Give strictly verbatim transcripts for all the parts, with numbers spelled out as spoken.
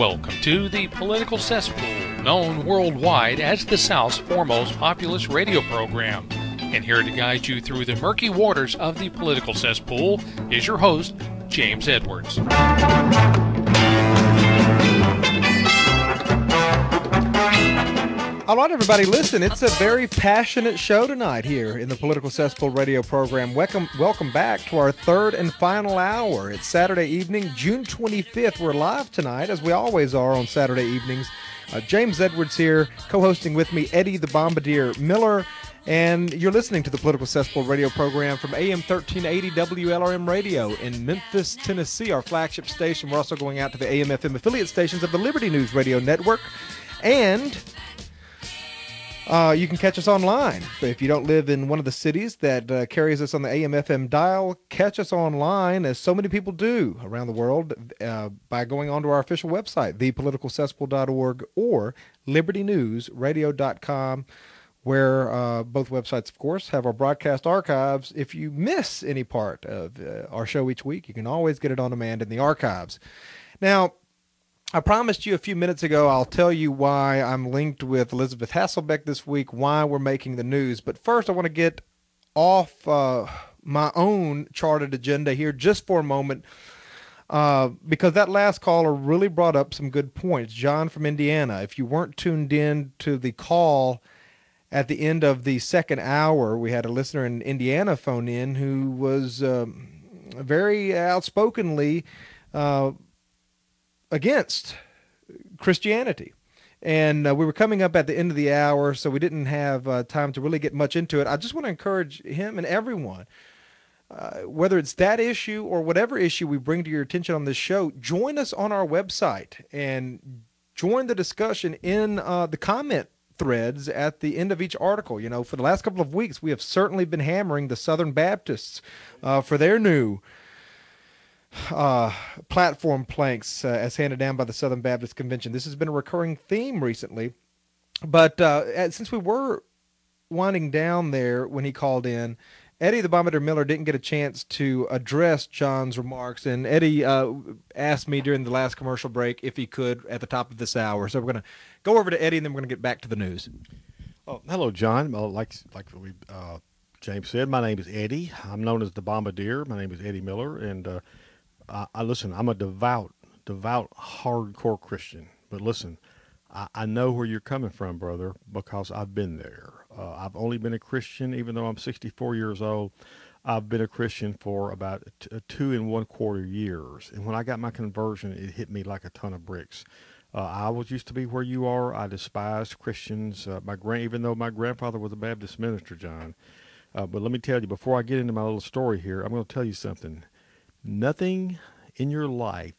Welcome to the Political Cesspool, known worldwide as the South's foremost populist radio program. And here to guide you through the murky waters of the political cesspool is your host, James Edwards. All right, everybody, listen, it's a very passionate show tonight here in the Political Cesspool radio program. Welcome welcome back to our third and final hour. It's Saturday evening, June twenty-fifth. We're live tonight, as we always are on Saturday evenings. Uh, James Edwards here, co-hosting with me, Eddie the Bombardier Miller, and you're listening to the Political Cesspool radio program from A M thirteen eighty W L R M Radio in Memphis, Tennessee, our flagship station. We're also going out to the A M F M affiliate stations of the Liberty News Radio Network, and Uh, you can catch us online. If you don't live in one of the cities that uh, carries us on the A M F M dial, catch us online, as so many people do around the world, uh, by going onto our official website, the political cesspool dot org or liberty news radio dot com, where uh, both websites, of course, have our broadcast archives. If you miss any part of uh, our show each week, you can always get it on demand in the archives. Now, I promised you a few minutes ago I'll tell you why I'm linked with Elizabeth Hasselbeck this week, why we're making the news. But first, I want to get off uh, my own charted agenda here just for a moment, uh, because that last caller really brought up some good points. John from Indiana, if you weren't tuned in to the call at the end of the second hour, we had a listener in Indiana phone in who was um, very outspokenly uh, against Christianity. And uh, we were coming up at the end of the hour, so we didn't have uh, time to really get much into it. I just want to encourage him and everyone, uh, whether it's that issue or whatever issue we bring to your attention on this show, join us on our website and join the discussion in uh, the comment threads at the end of each article. You know, for the last couple of weeks, we have certainly been hammering the Southern Baptists uh, for their new Uh, platform planks uh, as handed down by the Southern Baptist Convention. This has been a recurring theme recently. But uh, since we were winding down there when he called in, Eddie the Bombardier Miller didn't get a chance to address John's remarks. And Eddie uh, asked me during the last commercial break if he could at the top of this hour. So we're going to go over to Eddie, and then we're going to get back to the news. Oh, hello, John. Well, like like we, uh, James said, my name is Eddie. I'm known as the Bombardier. My name is Eddie Miller, and uh, I, I listen, I'm a devout, devout, hardcore Christian. But listen, I, I know where you're coming from, brother, because I've been there. Uh, I've only been a Christian, even though I'm sixty-four years old. I've been a Christian for about t- two and one quarter years. And when I got my conversion, it hit me like a ton of bricks. Uh, I was used to be where you are. I despised Christians. Uh, my grand, even though my grandfather was a Baptist minister, John. Uh, but let me tell you, before I get into my little story here, I'm going to tell you something. Nothing in your life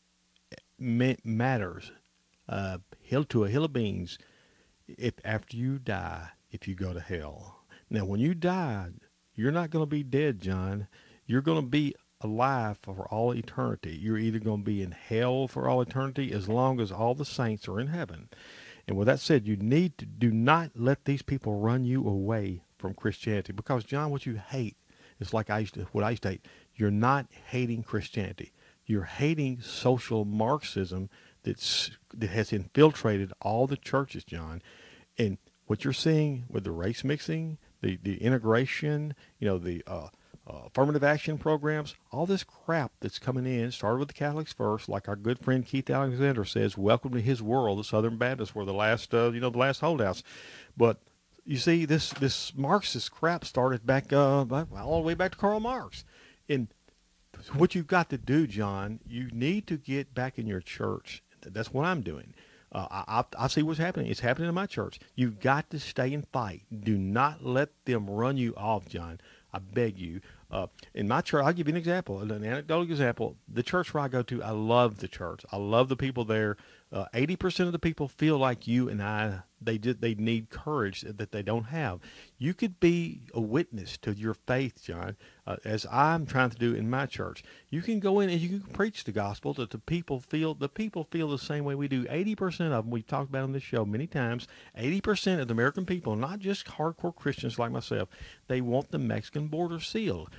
ma- matters uh, hill to a hill of beans if after you die, if you go to hell. Now, when you die, you're not going to be dead, John. You're going to be alive for all eternity. You're either going to be in hell for all eternity as long as all the saints are in heaven. And with that said, you need to do not let these people run you away from Christianity, because, John, what you hate is like I used to, what I used to hate. You're not hating Christianity. You're hating social Marxism that's, that has infiltrated all the churches, John. And what you're seeing with the race mixing, the, the integration, you know, the uh, uh, affirmative action programs, all this crap that's coming in, started with the Catholics first, like our good friend Keith Alexander says, welcome to his world. The Southern Baptists were the last, uh, you know, the last holdouts. But you see, this, this Marxist crap started back, uh, all the way back to Karl Marx. And what you've got to do, John, you need to get back in your church. That's what I'm doing. Uh, I, I see what's happening. It's happening in my church. You've got to stay and fight. Do not let them run you off, John. I beg you. Uh, in my church, I'll give you an example, an anecdotal example. The church where I go to, I love the church. I love the people there. Uh, eighty percent of the people feel like you and I. They did. They need courage that they don't have. You could be a witness to your faith, John, uh, as I'm trying to do in my church. You can go in and you can preach the gospel that the people feel. The people feel the same way we do. eighty percent of them, we've talked about on this show many times, eighty percent of the American people, not just hardcore Christians like myself, they want the Mexican border sealed.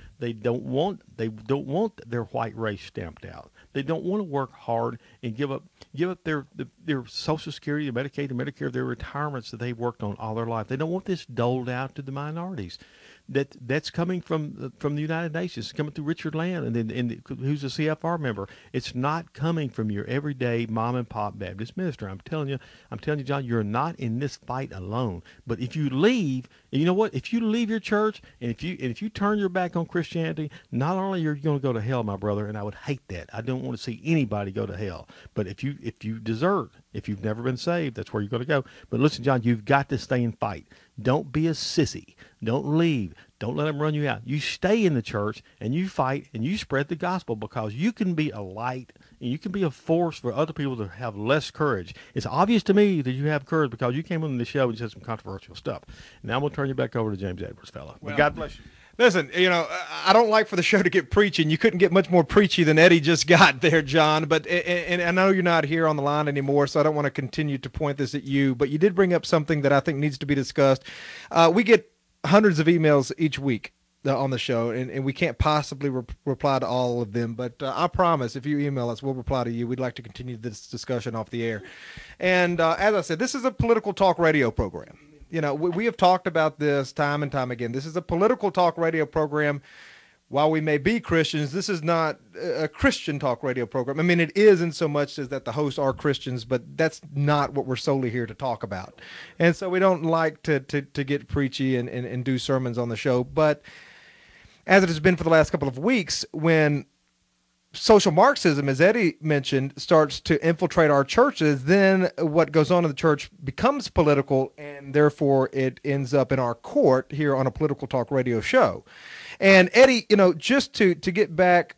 They don't want they don't want their white race stamped out. They don't want to work hard and give up give up their their Social Security, their Medicaid, their Medicare, their retirements that they've worked on all their life. They don't want this doled out to the minorities. That that's coming from from the United Nations. It's coming through Richard Land, and then and who's a C F R member. It's not coming from your everyday mom and pop Baptist minister. I'm telling you, I'm telling you, John, you're not in this fight alone. But if you leave, and you know what? If you leave your church, and if you and if you turn your back on Christianity, not only are you going to go to hell, my brother, and I would hate that. I don't want to see anybody go to hell. But if you if you desert, if you've never been saved, that's where you're going to go. But listen, John, you've got to stay and fight. Don't be a sissy. Don't leave. Don't let them run you out. You stay in the church and you fight and you spread the gospel, because you can be a light and you can be a force for other people to have less courage. It's obvious to me that you have courage because you came on the show and said some controversial stuff. Now I'm going to turn you back over to James Edwards, fella. Well, God bless you. Listen, you know, I don't like for the show to get preachy, and you couldn't get much more preachy than Eddie just got there, John. But and, and I know you're not here on the line anymore, so I don't want to continue to point this at you. But you did bring up something that I think needs to be discussed. Uh, we get hundreds of emails each week uh, on the show, and, and we can't possibly re- reply to all of them. But uh, I promise, if you email us, we'll reply to you. We'd like to continue this discussion off the air. And uh, as I said, this is a political talk radio program. You know, we, we have talked about this time and time again. This is a political talk radio program. While we may be Christians, this is not a Christian talk radio program. I mean, it is in so much as that the hosts are Christians, but that's not what we're solely here to talk about. And so we don't like to to, to get preachy and, and, and do sermons on the show. But as it has been for the last couple of weeks, when social Marxism, as Eddie mentioned, starts to infiltrate our churches, then what goes on in the church becomes political, and therefore it ends up in our court here on a political talk radio show. And Eddie, you know, just to, to get back,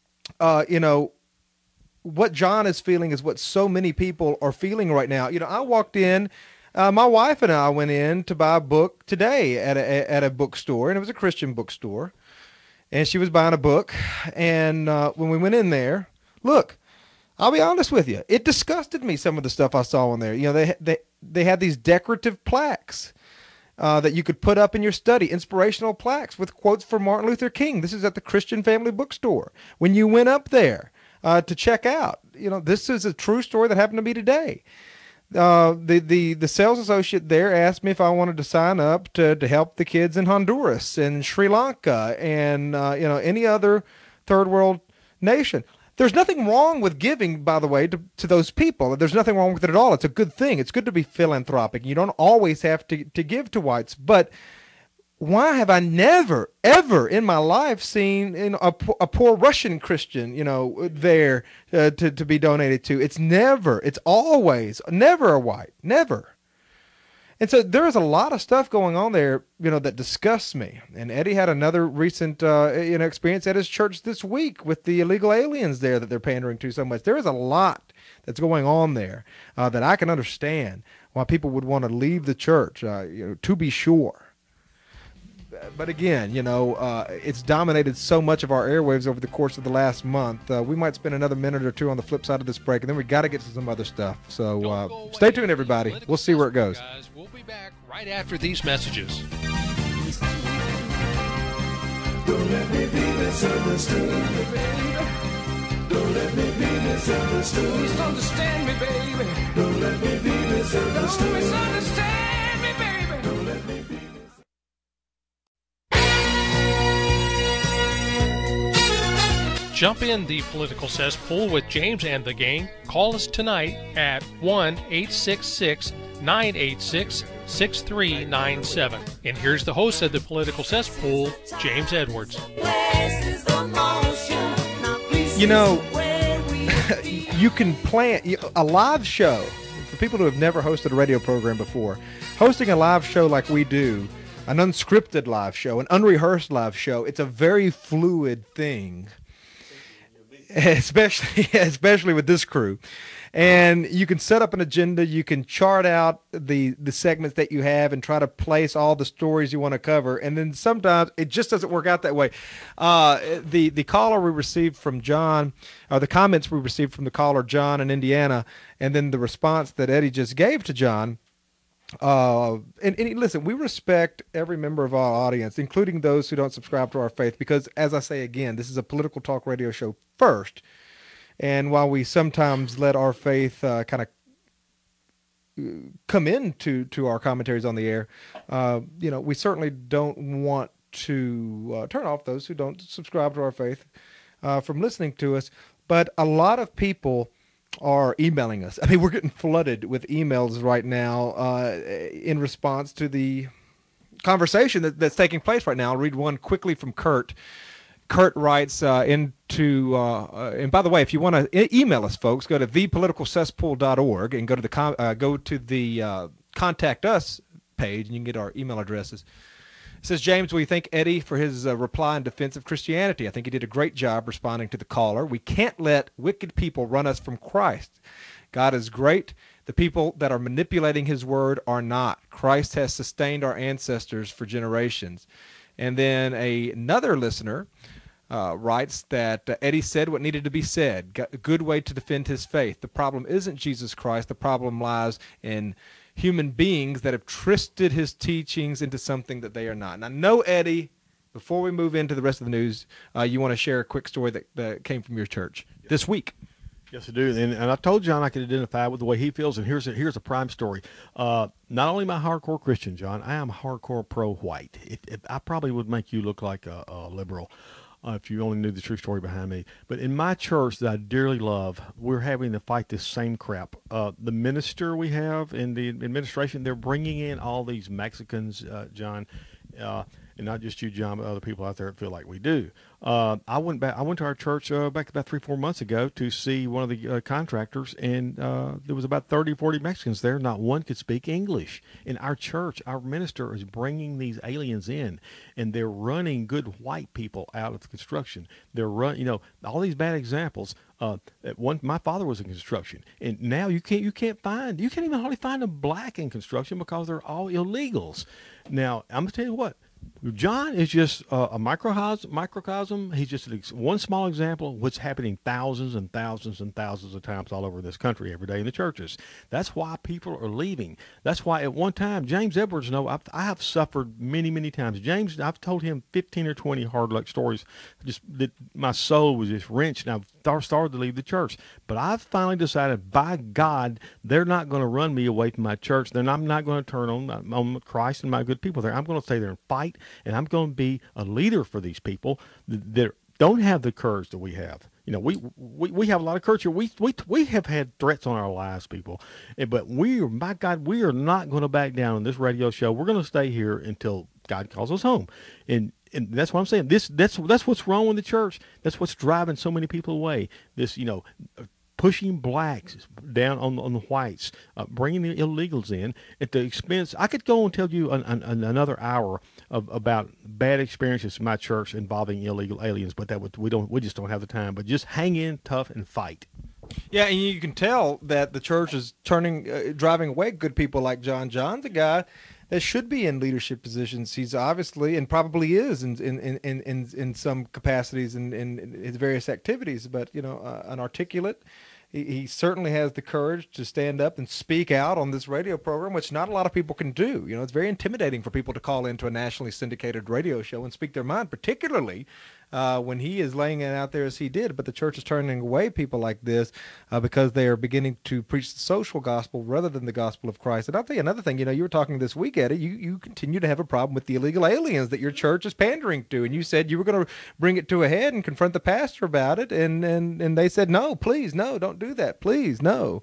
uh, you know, what John is feeling is what so many people are feeling right now. You know, I walked in, uh, my wife and I went in to buy a book today at a, at a bookstore, and it was a Christian bookstore. And she was buying a book, and uh, when we went in there, look, I'll be honest with you, it disgusted me, some of the stuff I saw in there. You know, they they they had these decorative plaques uh, that you could put up in your study, inspirational plaques with quotes from Martin Luther King. This is at the Christian Family Bookstore. When you went up there uh, to check out, you know, this is a true story that happened to me today. Uh, the, the, the sales associate there asked me if I wanted to sign up to, to help the kids in Honduras and Sri Lanka and, uh, you know, any other third world nation. There's nothing wrong with giving, by the way, to, to those people. There's nothing wrong with it at all. It's a good thing. It's good to be philanthropic. You don't always have to, to give to whites, but why have I never, ever in my life seen you know, a, a poor Russian Christian, you know, there uh, to, to be donated to? It's never, it's always, never a white, never. And so there is a lot of stuff going on there, you know, that disgusts me. And Eddie had another recent, uh, you know, experience at his church this week with the illegal aliens there that they're pandering to so much. There is a lot that's going on there uh, that I can understand why people would want to leave the church, uh, you know, to be sure. But again, you know, uh, it's dominated so much of our airwaves over the course of the last month. Uh, we might spend another minute or two on the flip side of this break, and then we got to get to some other stuff. So uh, stay tuned, everybody. We'll see where it goes. Guys, we'll be back right after these messages. Don't let me be misunderstood, baby. Don't let me be misunderstood. Please understand me, baby. Don't let me be misunderstood. Don't misunderstand me, baby. Don't let me be. Jump in the political cesspool with James and the gang. Call us tonight at one eight six six, nine eight six, six three nine seven. And here's the host of the political cesspool, James Edwards. You know, you can plan a live show. For people who have never hosted a radio program before, hosting a live show like we do, an unscripted live show, an unrehearsed live show, it's a very fluid thing. Especially, especially with this crew. And you can set up an agenda. You can chart out the, the segments that you have and try to place all the stories you want to cover. And then sometimes it just doesn't work out that way. Uh, the, the caller we received from John, or the comments we received from the caller, John in Indiana, and then the response that Eddie just gave to John, Uh, and, and listen, we respect every member of our audience, including those who don't subscribe to our faith, because as I say again, this is a political talk radio show first. And while we sometimes let our faith uh, kind of come into to our commentaries on the air, uh, you know, we certainly don't want to uh, turn off those who don't subscribe to our faith uh, from listening to us. But a lot of people are emailing us. I mean, we're getting flooded with emails right now uh, in response to the conversation that, that's taking place right now. I'll read one quickly from Kurt. Kurt writes uh, into, uh, uh, and by the way, if you want to e- email us, folks, go to the political cesspool dot org and go to the com- uh, go to the uh, contact us page, and you can get our email addresses. It says, James, we thank Eddie for his uh, reply in defense of Christianity. I think he did a great job responding to the caller. We can't let wicked people run us from Christ. God is great. The people that are manipulating his word are not. Christ has sustained our ancestors for generations. And then a, another listener uh, writes that uh, Eddie said what needed to be said. Got a good way to defend his faith. The problem isn't Jesus Christ. The problem lies in human beings that have twisted his teachings into something that they are not. And I know, Eddie, before we move into the rest of the news, uh, you want to share a quick story that, that came from your church yes. this week. Yes, I do. And, and I told John I could identify with the way he feels, and here's a, here's a prime story. Uh, not only am I hardcore Christian, John, I am hardcore pro-white. If, if I probably would make you look like a, a liberal. Uh, if you only knew the true story behind me. But in my church that I dearly love, we're having to fight this same crap. Uh, the minister we have in the administration, they're bringing in all these Mexicans, uh, John, uh, and not just you, John, but other people out there that feel like we do. Uh, I went back. I went to our church uh, back about three, four months ago to see one of the uh, contractors, and uh, there was about thirty, forty Mexicans there. Not one could speak English. In our church, our minister is bringing these aliens in, and they're running good white people out of the construction. They're run, you know, all these bad examples. Uh, at one, my father was in construction, and now you can't, you can't find, you can't even hardly find a black in construction because they're all illegals. Now, I'm gonna tell you what. John is just uh, a microcosm, microcosm. He's just an ex- one small example of what's happening thousands and thousands and thousands of times all over this country every day in the churches. That's why people are leaving. That's why at one time, James Edwards, know I've, I have suffered many, many times. James, I've told him fifteen or twenty hard luck stories. Just that my soul was just wrenched, and I've started to leave the church. But I've finally decided, by God, they're not going to run me away from my church. Then I'm not going to turn on, on Christ and my good people there. I'm going to stay there and fight. And I'm going to be a leader for these people that, that don't have the courage that we have. You know, we, we, we have a lot of courage here. We, we, we have had threats on our lives, people. But we are, my God, we are not going to back down on this radio show. We're going to stay here until God calls us home. And and that's what I'm saying. This that's that's what's wrong with the church. That's what's driving so many people away. This, you know, pushing blacks down on, on the whites, uh, bringing the illegals in at the expense. I could go and tell you an, an, another hour of about bad experiences in my church involving illegal aliens, but that would, we don't we just don't have the time. But just hang in tough and fight. Yeah, and you can tell that the church is turning, uh, driving away good people like John. John's a guy that should be in leadership positions. He's obviously and probably is in in in in, in some capacities in, in his various activities. But you know, uh, an articulate. He, he certainly has the courage to stand up and speak out on this radio program, which not a lot of people can do. You know, it's very intimidating for people to call into a nationally syndicated radio show and speak their mind, particularly uh, when he is laying it out there as he did. But the church is turning away people like this uh, because they are beginning to preach the social gospel rather than the gospel of Christ. And I'll tell you another thing. You know, you were talking this week, Eddie. You, you continue to have a problem with the illegal aliens that your church is pandering to. And you said you were going to bring it to a head and confront the pastor about it. And, and, and they said, no, please, no, don't do that. Please, no.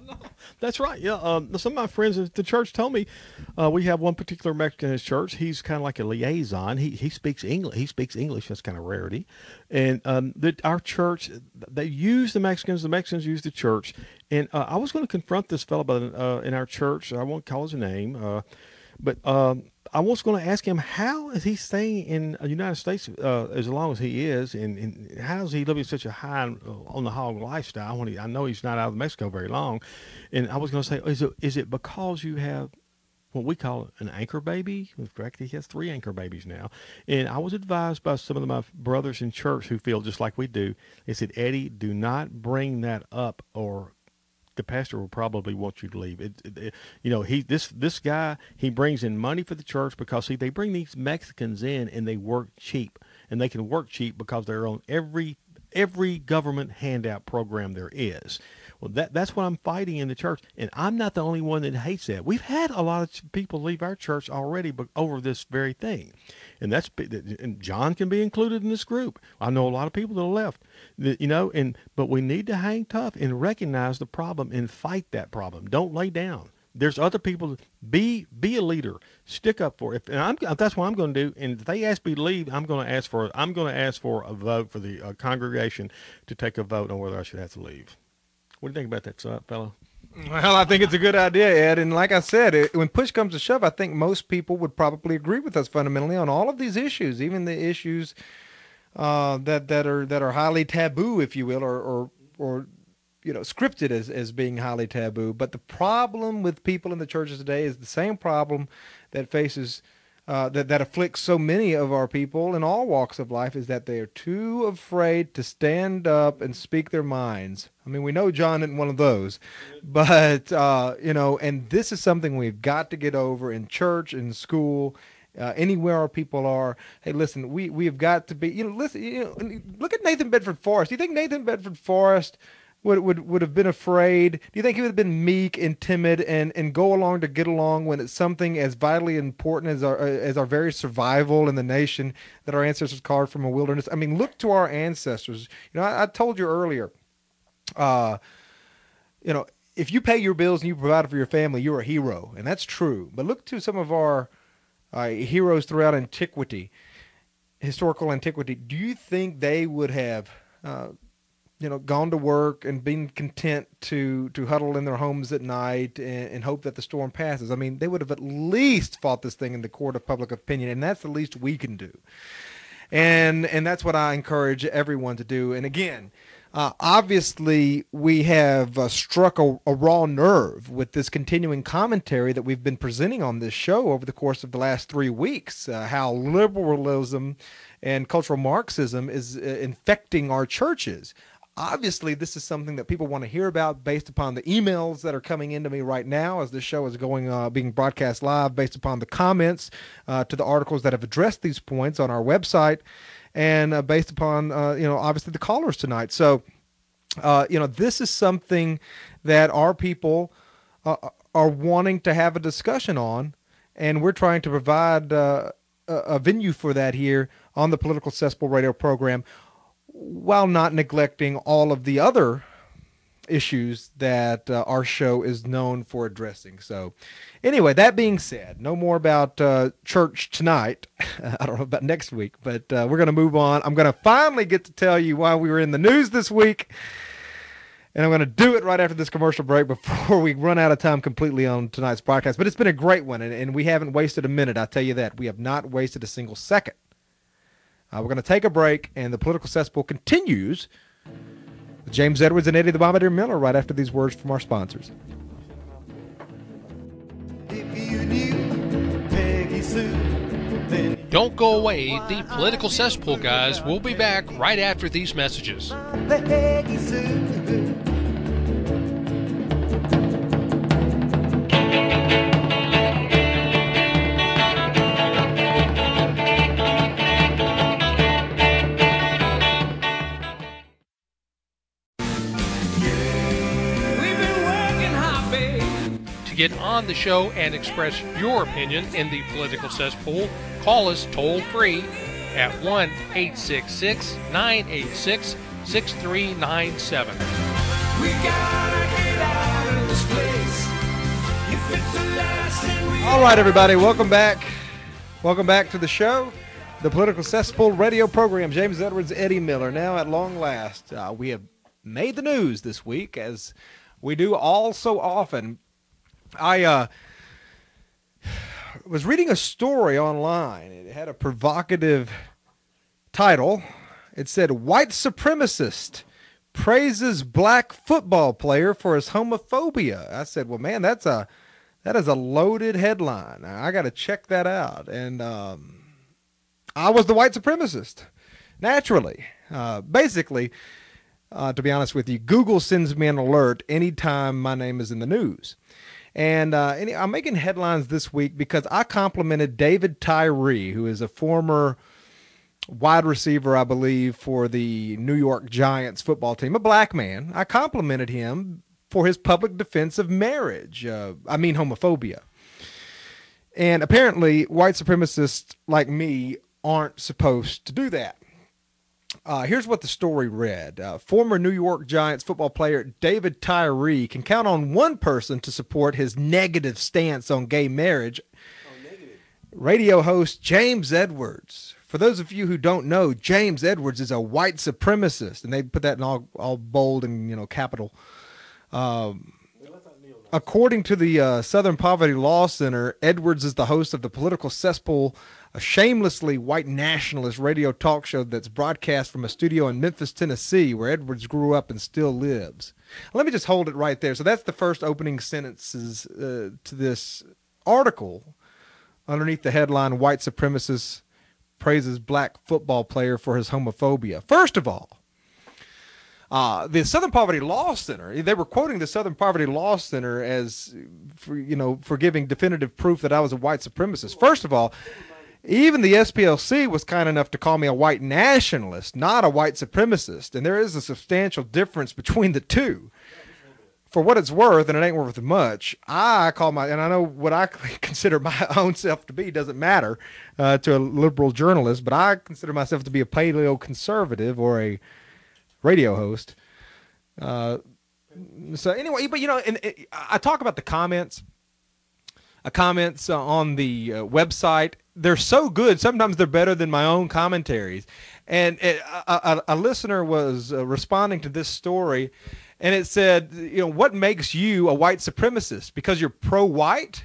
That's right. Yeah. Um, some of my friends at the church told me uh, we have one particular Mexican in his church. He's kind of like a liaison. He he speaks English. He speaks English. That's kind of rarity. And um, that our church, they use the Mexicans. The Mexicans use the church. And uh, I was going to confront this fellow by, uh, in our church. I won't call his name, uh, but um, I was going to ask him, how is he staying in the United States uh, as long as he is, and, and how is he living such a high uh, on the hog lifestyle when he, I know he's not out of Mexico very long. And I was going to say, is it is it because you have what we call an anchor baby? In fact, he has three anchor babies now. And I was advised by some of my brothers in church who feel just like we do. They said, Eddie, do not bring that up or the pastor will probably want you to leave. It, it, it, you know, he this this guy, he brings in money for the church because see they bring these Mexicans in and they work cheap, and they can work cheap because they're on every every government handout program there is. Well, that that's what I'm fighting in the church, and I'm not the only one that hates that. We've had a lot of people leave our church already but over this very thing, and that's and John can be included in this group. I know a lot of people that have left, that, you know, and but we need to hang tough and recognize the problem and fight that problem. Don't lay down. There's other people. Be be a leader. Stick up for it. And I'm, that's what I'm going to do. And if they ask me to leave, I'm going to ask for I'm going to ask for a vote for the uh, congregation to take a vote on whether I should have to leave. What do you think about that, uh, fellow? Well, I think it's a good idea, Ed. And like I said, it, when push comes to shove, I think most people would probably agree with us fundamentally on all of these issues, even the issues uh, that that are that are highly taboo, if you will, or or, or you know, scripted as, as being highly taboo. But the problem with people in the churches today is the same problem that faces Uh, that, that afflicts so many of our people in all walks of life, is that they are too afraid to stand up and speak their minds. I mean, we know John isn't one of those, but, uh, you know, and this is something we've got to get over in church, in school, uh, anywhere our people are. Hey, listen, we, we've got to be, you know, listen, you know, look at Nathan Bedford Forrest. Do you think Nathan Bedford Forrest would would would have been afraid? Do you think he would have been meek and timid and, and go along to get along when it's something as vitally important as our as our very survival in the nation that our ancestors carved from a wilderness? I mean, look to our ancestors. You know, I, I told you earlier, uh, you know, if you pay your bills and you provide for your family, you're a hero, and that's true. But look to some of our uh, heroes throughout antiquity, historical antiquity. Do you think they would have uh, you know, gone to work and been content to to huddle in their homes at night and, and hope that the storm passes? I mean, they would have at least fought this thing in the court of public opinion, and that's the least we can do. And and that's what I encourage everyone to do. And again, uh, obviously we have uh, struck a, a raw nerve with this continuing commentary that we've been presenting on this show over the course of the last three weeks, uh, how liberalism and cultural Marxism is uh, infecting our churches. Obviously, this is something that people want to hear about based upon the emails that are coming into me right now as this show is going uh, being broadcast live, based upon the comments uh, to the articles that have addressed these points on our website, and uh, based upon, uh, you know, obviously the callers tonight. So, uh, you know, this is something that our people uh, are wanting to have a discussion on, and we're trying to provide uh, a, a venue for that here on the Political Cesspool radio program, while not neglecting all of the other issues that uh, our show is known for addressing. So anyway, that being said, no more about uh, church tonight. I don't know about next week, but uh, we're going to move on. I'm going to finally get to tell you why we were in the news this week, and I'm going to do it right after this commercial break before we run out of time completely on tonight's broadcast. But it's been a great one, and, and we haven't wasted a minute. I tell you that. We have not wasted a single second. Uh, we're going to take a break, and the Political Cesspool continues with James Edwards and Eddie the Bombardier Miller right after these words from our sponsors. If you knew Peggy Sue, then Don't go away. The Political Cesspool guys will be back right after these messages. Peggy Sue. To get on the show and express your opinion in the Political Cesspool, call us toll free at one eight six six, nine eight six, six three nine seven. We gotta get out of this place. If it's the last thing we All right, everybody, welcome back. Welcome back to the show, the Political Cesspool radio program. James Edwards, Eddie Miller. Now, at long last, uh, we have made the news this week, as we do all so often. I uh, was reading a story online. It had a provocative title. It said, "White supremacist praises black football player for his homophobia." I said, well, man, that's a that is a loaded headline. I got to check that out. And um, I was the white supremacist, naturally. Uh, basically, Uh, to be honest with you, Google sends me an alert anytime my name is in the news. And uh, any, I'm making headlines this week because I complimented David Tyree, who is a former wide receiver, I believe, for the New York Giants football team, a black man. I complimented him for his public defense of marriage. Uh, I mean, homophobia. And apparently, white supremacists like me aren't supposed to do that. Uh, here's what the story read. Uh, former New York Giants football player David Tyree can count on one person to support his negative stance on gay marriage. Oh, negative. Radio host James Edwards. For those of you who don't know, James Edwards is a white supremacist, and they put that in all, all bold and, you know, capital. Um, according to the uh, Southern Poverty Law Center, Edwards is the host of the Political Cesspool, a shamelessly white nationalist radio talk show that's broadcast from a studio in Memphis, Tennessee, where Edwards grew up and still lives. Let me just hold it right there. So that's the first opening sentences uh, to this article underneath the headline, White Supremacist Praises Black Football Player for His Homophobia. First of all, Uh, the Southern Poverty Law Center, they were quoting the Southern Poverty Law Center as, for, you know, for giving definitive proof that I was a white supremacist. First of all, even the S P L C was kind enough to call me a white nationalist, not a white supremacist. And there is a substantial difference between the two. For what it's worth, and it ain't worth much, I call my, and I know what I consider my own self to be doesn't matter uh, to a liberal journalist, but I consider myself to be a paleo-conservative or a radio host. Uh, so anyway, but you know, and, and I talk about the comments, uh, comments uh, on the uh, website. They're so good. Sometimes they're better than my own commentaries. And it, a, a, a listener was uh, responding to this story, and it said, you know, what makes you a white supremacist? Because you're pro-white?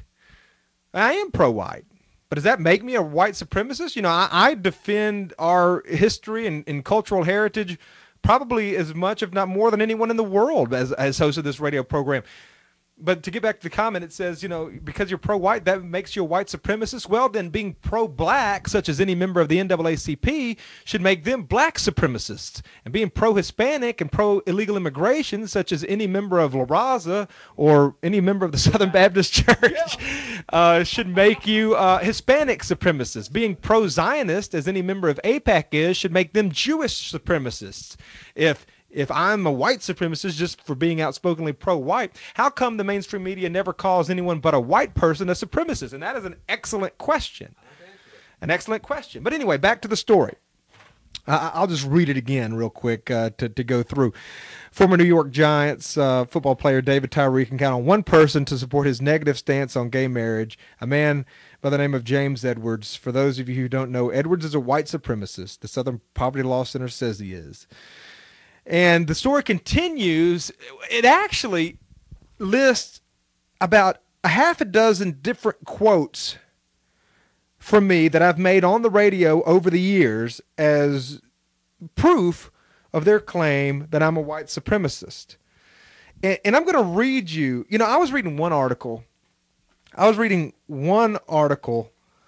I am pro-white. But does that make me a white supremacist? You know, I, I defend our history and, and cultural heritage probably as much, if not more, than anyone in the world as, as host of this radio program. But to get back to the comment, it says, you know, because you're pro-white, that makes you a white supremacist. Well, then being pro-black, such as any member of the N double A C P, should make them black supremacists. And being pro-Hispanic and pro-illegal immigration, such as any member of La Raza or any member of the Southern Baptist Church, uh, should make you uh, Hispanic supremacists. Being pro-Zionist, as any member of AIPAC is, should make them Jewish supremacists. If If I'm a white supremacist just for being outspokenly pro-white, how come the mainstream media never calls anyone but a white person a supremacist? And that is an excellent question. An excellent question. But anyway, back to the story. Uh, I'll just read it again real quick uh, to, to go through. Former New York Giants uh, football player David Tyree can count on one person to support his negative stance on gay marriage, a man by the name of James Edwards. For those of you who don't know, Edwards is a white supremacist. The Southern Poverty Law Center says he is. And the story continues. It actually lists about a half a dozen different quotes from me that I've made on the radio over the years as proof of their claim that I'm a white supremacist. And, and I'm going to read you, you know, I was reading one article. I was reading one article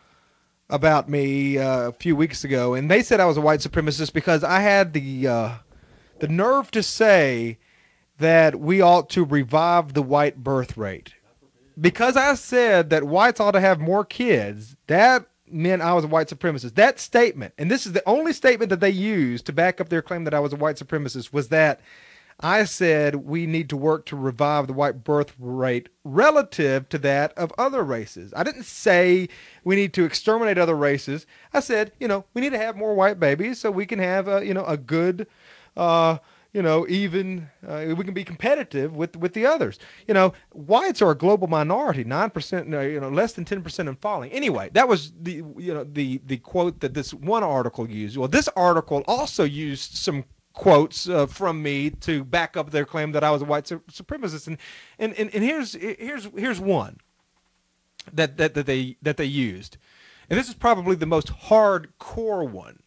about me uh, a few weeks ago, and they said I was a white supremacist because I had the... Uh, the nerve to say that we ought to revive the white birth rate. Because I said that whites ought to have more kids, that meant I was a white supremacist. That statement, and this is the only statement that they used to back up their claim that I was a white supremacist, was that I said we need to work to revive the white birth rate relative to that of other races. I didn't say we need to exterminate other races. I said, you know, we need to have more white babies so we can have a, you know, a good... Uh, you know, even uh, we can be competitive with with the others. You know, whites are a global minority, nine percent, you know, less than ten percent and falling. Anyway, that was the you know the the quote that this one article used. Well, this article also used some quotes uh, from me to back up their claim that I was a white su- supremacist. And, and and and here's here's here's one that that that they that they used, and this is probably the most hardcore one.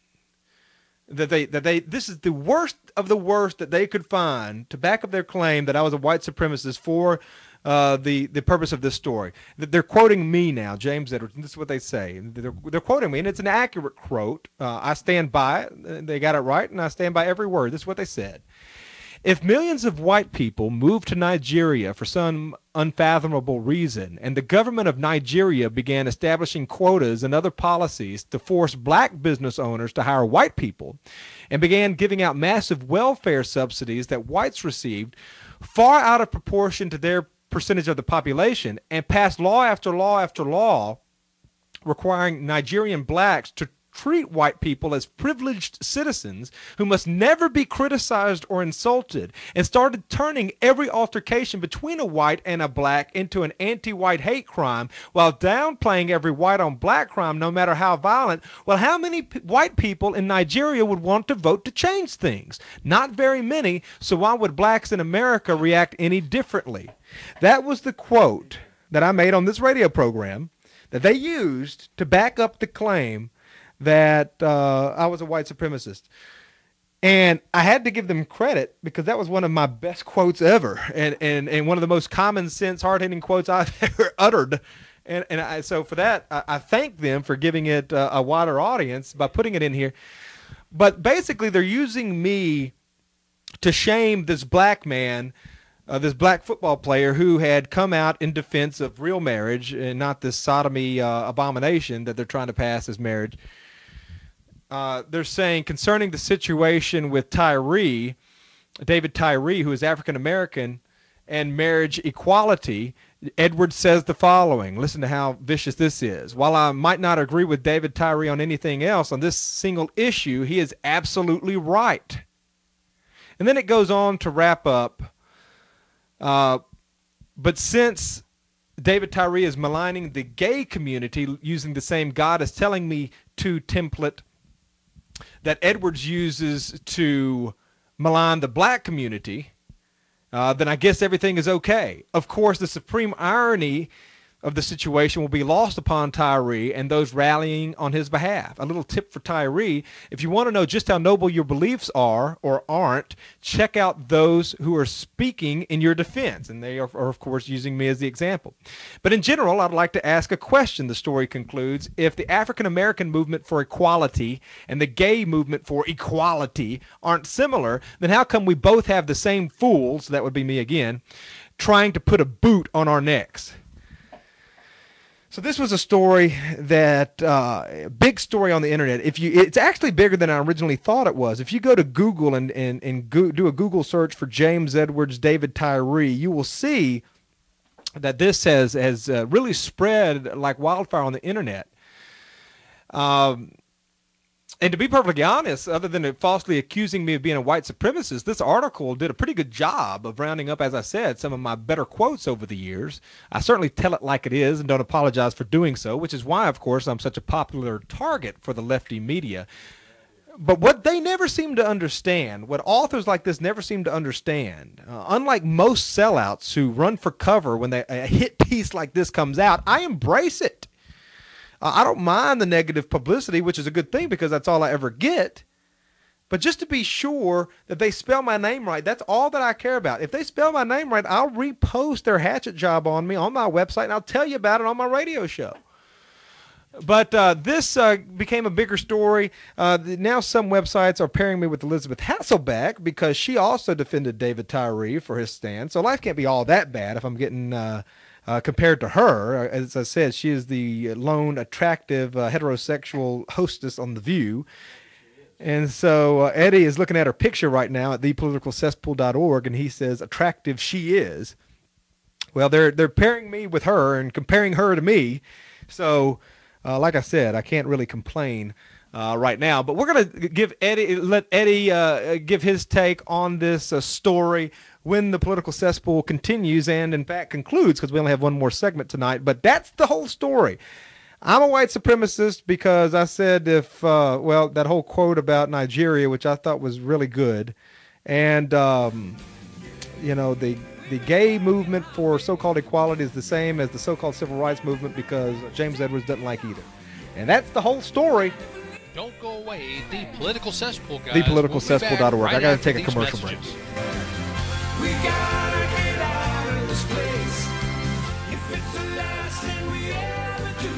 That they that they this is the worst of the worst that they could find to back up their claim that I was a white supremacist for uh, the the purpose of this story. That they're quoting me now, James Edwards. And this is what they say. They're, they're quoting me, and it's an accurate quote. Uh, I stand by it. They got it right, and I stand by every word. This is what they said. If millions of white people moved to Nigeria for some unfathomable reason, and the government of Nigeria began establishing quotas and other policies to force black business owners to hire white people, and began giving out massive welfare subsidies that whites received, far out of proportion to their percentage of the population, and passed law after law after law requiring Nigerian blacks to treat white people as privileged citizens who must never be criticized or insulted, and started turning every altercation between a white and a black into an anti-white hate crime while downplaying every white on black crime, no matter how violent, well, how many p- white people in Nigeria would want to vote to change things? Not very many, so why would blacks in America react any differently? That was the quote that I made on this radio program that they used to back up the claim that uh, I was a white supremacist. And I had to give them credit because that was one of my best quotes ever, and, and, and one of the most common sense, hard-hitting quotes I've ever uttered. And, and I, so for that, I, I thank them for giving it uh, a wider audience by putting it in here. But basically, they're using me to shame this black man, uh, this black football player who had come out in defense of real marriage and not this sodomy uh, abomination that they're trying to pass as marriage. Uh, they're saying concerning the situation with Tyree, David Tyree, who is African American, and marriage equality, Edwards says the following. Listen to how vicious this is. While I might not agree with David Tyree on anything else, on this single issue, he is absolutely right. And then it goes on to wrap up. Uh, but since David Tyree is maligning the gay community using the same God as telling me to template that Edwards uses to malign the black community, uh, then I guess everything is okay. Of course, the supreme irony of the situation will be lost upon Tyree and those rallying on his behalf. A little tip for Tyree: if you want to know just how noble your beliefs are or aren't, check out those who are speaking in your defense. And they are, are, of course, using me as the example. But in general, I'd like to ask a question, the story concludes. If the African-American movement for equality and the gay movement for equality aren't similar, then how come we both have the same fools, that would be me again, trying to put a boot on our necks? So this was a story that, uh, big story on the internet. If you, it's actually bigger than I originally thought it was. If you go to Google and, and, and go, do a Google search for James Edwards, David Tyree, you will see that this has, has uh, really spread like wildfire on the internet. Um, and to be perfectly honest, other than it falsely accusing me of being a white supremacist, this article did a pretty good job of rounding up, as I said, some of my better quotes over the years. I certainly tell it like it is and don't apologize for doing so, which is why, of course, I'm such a popular target for the lefty media. But what they never seem to understand, what authors like this never seem to understand, uh, unlike most sellouts who run for cover when they, a hit piece like this comes out, I embrace it. Uh, I don't mind the negative publicity, which is a good thing because that's all I ever get. But just to be sure that they spell my name right, that's all that I care about. If they spell my name right, I'll repost their hatchet job on me on my website, and I'll tell you about it on my radio show. But uh, this uh, became a bigger story. Uh, now some websites are pairing me with Elizabeth Hasselbeck because she also defended David Tyree for his stand. So life can't be all that bad if I'm getting uh, uh, compared to her. As I said, she is the lone attractive uh, heterosexual hostess on The View. And so uh, Eddie is looking at her picture right now at the political cesspool dot org, and he says, attractive she is. Well, they're they're pairing me with her and comparing her to me. So, uh, like I said, I can't really complain uh, right now. But we're going to give Eddie, let Eddie uh, give his take on this uh, story when the political cesspool continues and, in fact, concludes, because we only have one more segment tonight. But that's the whole story. I'm a white supremacist because I said if, uh, well, that whole quote about Nigeria, which I thought was really good, and, um, you know, the the gay movement for so-called equality is the same as the so-called civil rights movement because James Edwards doesn't like either. And that's the whole story. Don't go away. The Political Cesspool, guys. the political cesspool dot org. Right I got to take a commercial messages. break. We gotta get out of this place. If it's the last thing we ever do,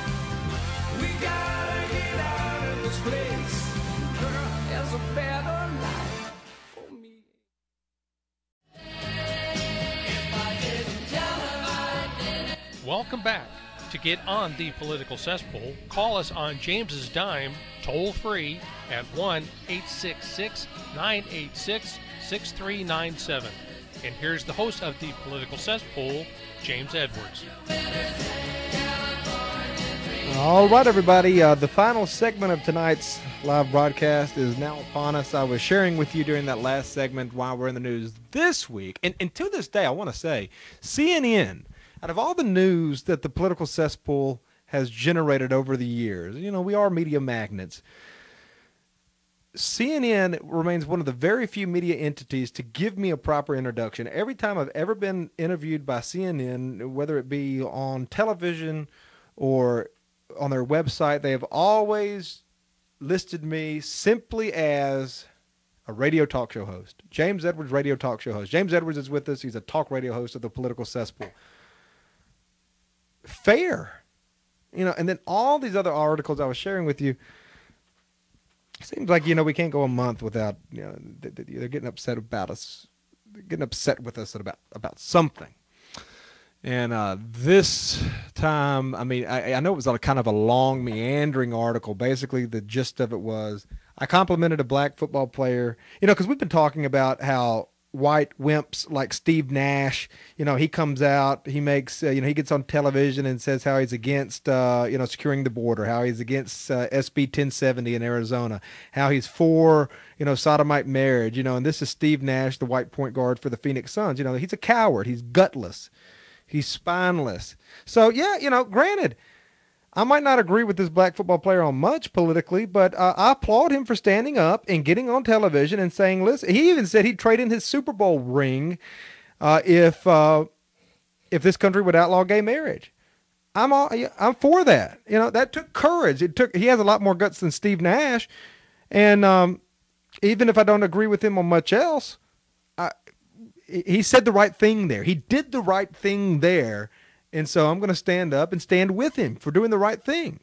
we gotta get out of this place. Girl, there's a better life. welcome back. To get on the political cesspool, call us on James's dime, toll free at one eight six six, nine eight six, six three nine seven. And here's the host of the political cesspool, James Edwards. All right, everybody. Uh, the final segment of tonight's live broadcast is now upon us. I was sharing with you during that last segment why we're in the news this week. And, and to this day, I want to say, C N N, out of all the news that the political cesspool has generated over the years, you know, we are media magnets. C N N remains one of the very few media entities to give me a proper introduction. Every time I've ever been interviewed by C N N, whether it be on television or on their website, they have always listed me simply as a radio talk show host. James Edwards, radio talk show host. James Edwards is with us. He's a talk radio host of the Political Cesspool. Fair. You know, and then all these other articles I was sharing with you, seems like, you know, we can't go a month without, you know, they're getting upset about us, they're getting upset with us about, about something. And uh, this time, I mean, I, I know it was a kind of a long, meandering article. Basically, the gist of it was I complimented a black football player, you know, because we've been talking about how white wimps like Steve Nash, you know, he comes out, he makes, uh, you know, he gets on television and says how he's against, uh, you know, securing the border, how he's against uh, S B ten seventy in Arizona, how he's for, you know, sodomite marriage, you know, and this is Steve Nash, the white point guard for the Phoenix Suns. You know, he's a coward. He's gutless. He's spineless. So, yeah, you know, granted, I might not agree with this black football player on much politically, but uh, I applaud him for standing up and getting on television and saying, listen, he even said he'd trade in his Super Bowl ring uh, if uh, if this country would outlaw gay marriage. I'm all, I'm for that. You know, that took courage. It took. He has a lot more guts than Steve Nash. And um, even if I don't agree with him on much else, I, he said the right thing there. He did the right thing there. And so I'm going to stand up and stand with him for doing the right thing.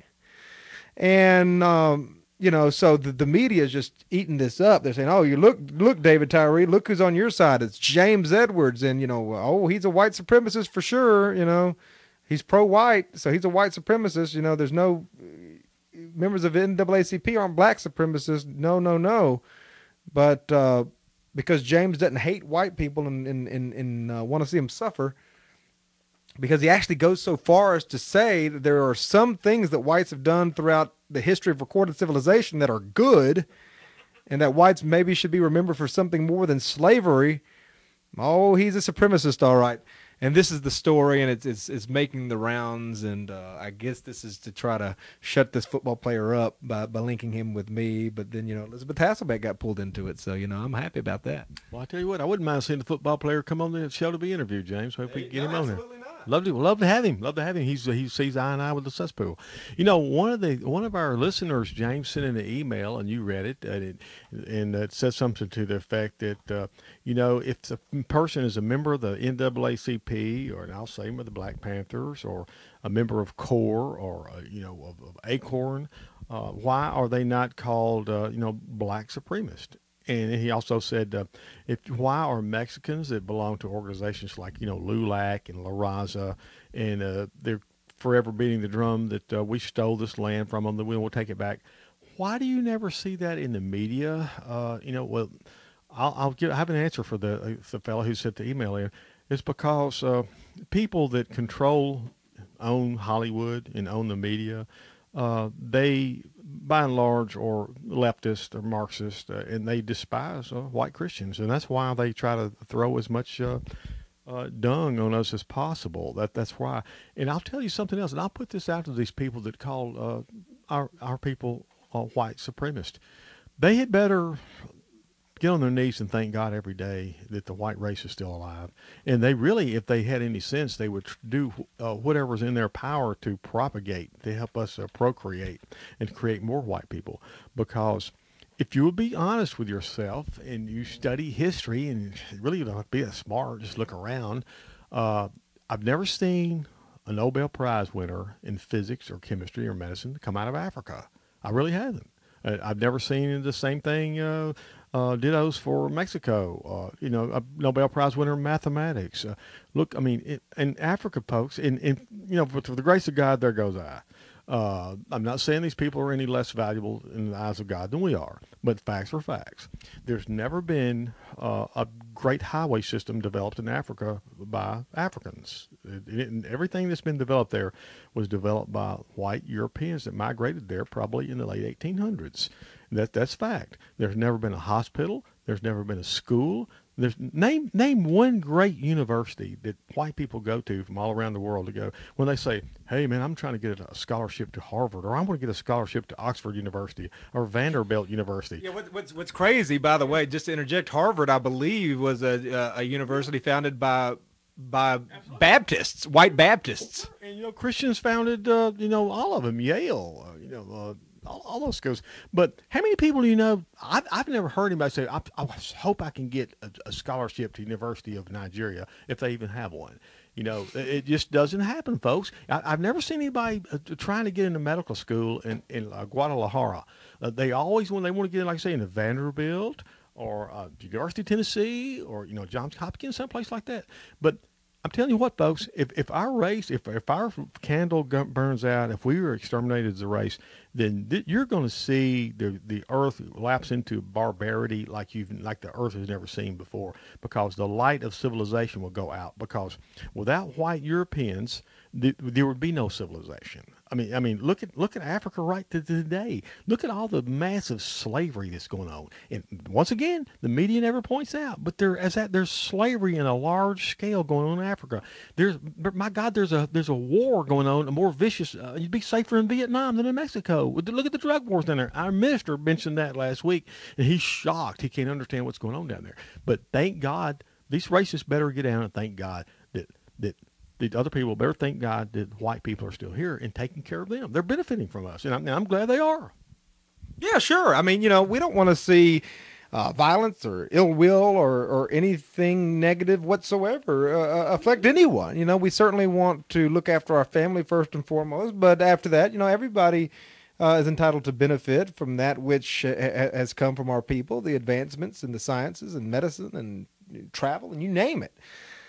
And, um, you know, so the, the media is just eating this up. They're saying, oh, you look, look, David Tyree, look who's on your side. It's James Edwards. And, you know, oh, he's a white supremacist for sure. You know, he's pro-white, so he's a white supremacist. You know, there's no members of N double A C P aren't black supremacists. No, no, no. But uh, because James doesn't hate white people and, and, and, and uh, want to see them suffer, because he actually goes so far as to say that there are some things that whites have done throughout the history of recorded civilization that are good, and that whites maybe should be remembered for something more than slavery. Oh, he's a supremacist, all right. And this is the story, and it's it's, it's making the rounds, and uh, I guess this is to try to shut this football player up by, by linking him with me. But then, you know, Elizabeth Hasselbeck got pulled into it, so, you know, I'm happy about that. Well, I tell you what, I wouldn't mind seeing the football player come on the show to be interviewed, James. Hope we can get no, him on there. absolutely not. Love to, love to have him. Love to have him. He's he sees eye and eye with the cesspool. You know, one of the one of our listeners, James, sent in an email, and you read it, and it, and it said something to the effect that uh, you know, if the person is a member of the N double A C P, or and I'll say of the Black Panthers, or a member of CORE, or uh, you know, of, of ACORN, uh, why are they not called uh, you know, black supremacists? And he also said, uh, if why are Mexicans that belong to organizations like, you know, LULAC and La Raza, and uh, they're forever beating the drum that uh, we stole this land from them, that we will take it back. Why do you never see that in the media? Uh, you know, well, I'll, I'll give, I have an answer for the, uh, the fellow who sent the email in. It's because uh, people that control, own Hollywood and own the media, uh, they, by and large, are leftist or Marxist, uh, and they despise uh, white Christians, and that's why they try to throw as much uh, uh, dung on us as possible. That that's why. And I'll tell you something else, and I'll put this out to these people that call uh, our our people uh, white supremacist. They had better get on their knees and thank God every day that the white race is still alive. And they really, if they had any sense, they would do uh, whatever's in their power to propagate, to help us uh, procreate and create more white people. Because if you would be honest with yourself and you study history, and you really don't be that smart, just look around. Uh, I've never seen a Nobel Prize winner in physics or chemistry or medicine come out of Africa. I really haven't. Uh, I've never seen the same thing uh, Uh, dittos for Mexico. Uh, you know, a Nobel Prize winner in mathematics. Uh, look, I mean, in, in Africa, folks, in, in you know, for, for the grace of God, there goes I. Uh, I'm not saying these people are any less valuable in the eyes of God than we are, but facts are facts. There's never been uh, a great highway system developed in Africa by Africans. It, it, everything that's been developed there was developed by white Europeans that migrated there probably in the late eighteen hundreds. That that's fact. There's never been a hospital. There's never been a school. There's name name one great university that white people go to from all around the world to go when they say, "Hey, man, I'm trying to get a scholarship to Harvard, or I'm going to get a scholarship to Oxford University or Vanderbilt University." Yeah, what, what's what's crazy, by the way, just to interject, Harvard, I believe, was a a university founded by by Baptists, white Baptists, and you know Christians founded, uh, you know, all of them, Yale, uh, you know. Uh, All, all those schools. But how many people do you know? I've, I've never heard anybody say, I, I hope I can get a, a scholarship to University of Nigeria, if they even have one. You know, it, it just doesn't happen, folks. I, I've never seen anybody uh, trying to get into medical school in, in uh, Guadalajara. Uh, they always, when they want to get in, like I say, into Vanderbilt or uh, University of Tennessee or, you know, Johns Hopkins, someplace like that. But I'm telling you what, folks, if, if our race, if, if our candle burns out, if we were exterminated as a race, then th- you're going to see the the earth lapse into barbarity like you've like the earth has never seen before, because the light of civilization will go out. Because without white Europeans, th- there would be no civilization. I mean, I mean, look at look at Africa right to today. Look at all the massive slavery that's going on. And once again, the media never points out, but there as that there's slavery in a large scale going on in Africa. There's, my God, there's a there's a war going on, a more vicious. Uh, you'd be safer in Vietnam than in Mexico. Look at the drug wars down there. Our minister mentioned that last week, and he's shocked. He can't understand what's going on down there. But thank God, these racists better get down and thank God that that. The other people better thank God that white people are still here and taking care of them. They're benefiting from us, and I'm, I'm glad they are. Yeah, sure. I mean, you know, we don't want to see uh, violence or ill will or, or anything negative whatsoever uh, affect anyone. You know, we certainly want to look after our family first and foremost, but after that, you know, everybody uh, is entitled to benefit from that which uh, has come from our people, the advancements in the sciences and medicine and travel, and you name it.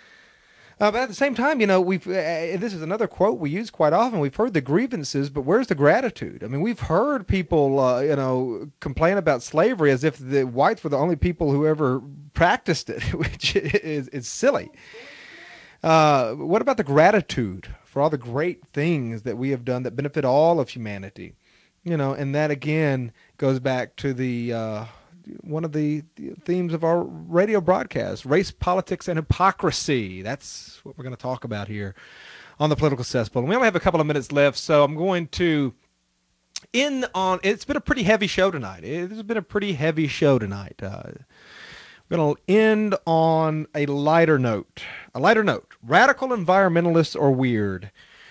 Uh, but at the same time, you know, we've, uh, this is another quote we use quite often. We've heard the grievances, but where's the gratitude? I mean, we've heard people, uh, you know, complain about slavery as if the whites were the only people who ever practiced it, which is, is silly. Uh, what about the gratitude for all the great things that we have done that benefit all of humanity? You know, and that again goes back to the, uh, one of the themes of our radio broadcast, race, politics, and hypocrisy. That's what we're going to talk about here on the Political Cesspool. And we only have a couple of minutes left, so I'm going to end on, it's been a pretty heavy show tonight. It has been a pretty heavy show tonight. Uh, we're going to end on a lighter note. A lighter note. Radical environmentalists are weird.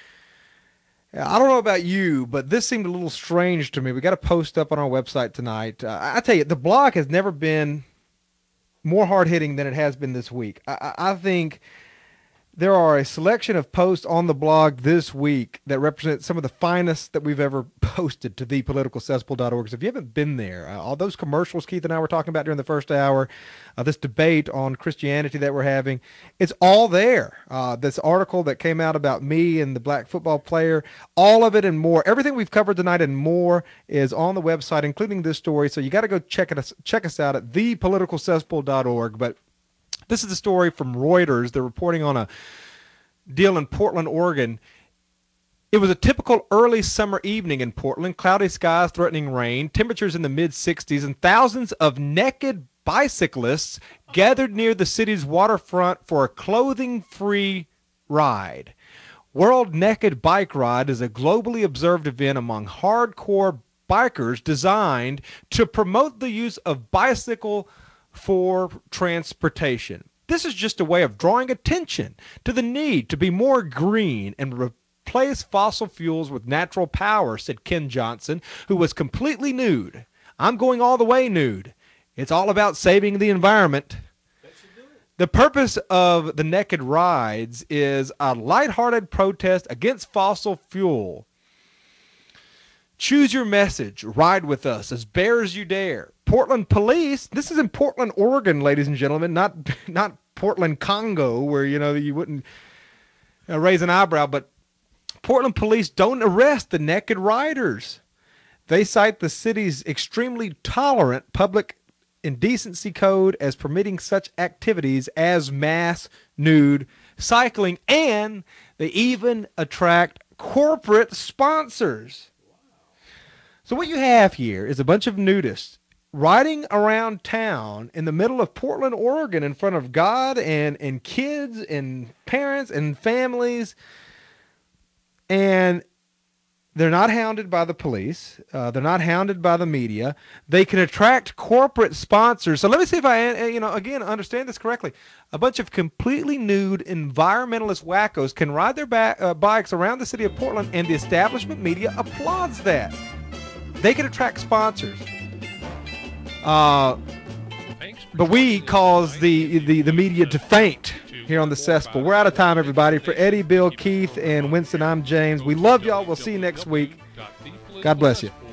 I don't know about you, but this seemed a little strange to me. We got a post up on our website tonight. Uh, I tell you, the blog has never been more hard-hitting than it has been this week. I, I think there are a selection of posts on the blog this week that represent some of the finest that we've ever posted to the political cesspool dot org. So if you haven't been there, uh, all those commercials Keith and I were talking about during the first hour, uh, this debate on Christianity that we're having, it's all there. Uh, this article that came out about me and the black football player, all of it and more. Everything we've covered tonight and more is on the website, including this story. So you got to go check it, check us out at the political cesspool dot org. But this is a story from Reuters. They're reporting on a deal in Portland, Oregon. It was a typical early summer evening in Portland. Cloudy skies, threatening rain, temperatures in the mid sixties, and thousands of naked bicyclists gathered near the city's waterfront for a clothing-free ride. World Naked Bike Ride is a globally observed event among hardcore bikers designed to promote the use of bicycle for transportation. This is just a way of drawing attention to the need to be more green and replace fossil fuels with natural power, said Ken Johnson, who was completely nude. I'm going all the way nude. It's all about saving the environment. The purpose of the Naked Rides is a lighthearted protest against fossil fuel. Choose your message. Ride with us as bears you dare. Portland Police. This is in Portland, Oregon, ladies and gentlemen, not not Portland, Congo, where, you know, you wouldn't uh, raise an eyebrow, but Portland Police don't arrest the naked riders. They cite the city's extremely tolerant public indecency code as permitting such activities as mass nude cycling, and they even attract corporate sponsors. So what you have here is a bunch of nudists riding around town in the middle of Portland, Oregon, in front of God and, and kids and parents and families, and they're not hounded by the police. Uh, they're not hounded by the media. They can attract corporate sponsors. So let me see if I, you know, again, understand this correctly. A bunch of completely nude environmentalist wackos can ride their ba- uh, bikes around the city of Portland, and the establishment media applauds that. They can attract sponsors. Uh, but we cause the, the, the media to faint here on the Cesspool. We're out of time, everybody. For Eddie, Bill, Keith, and Winston, I'm James. We love y'all. We'll see you next week. God bless you.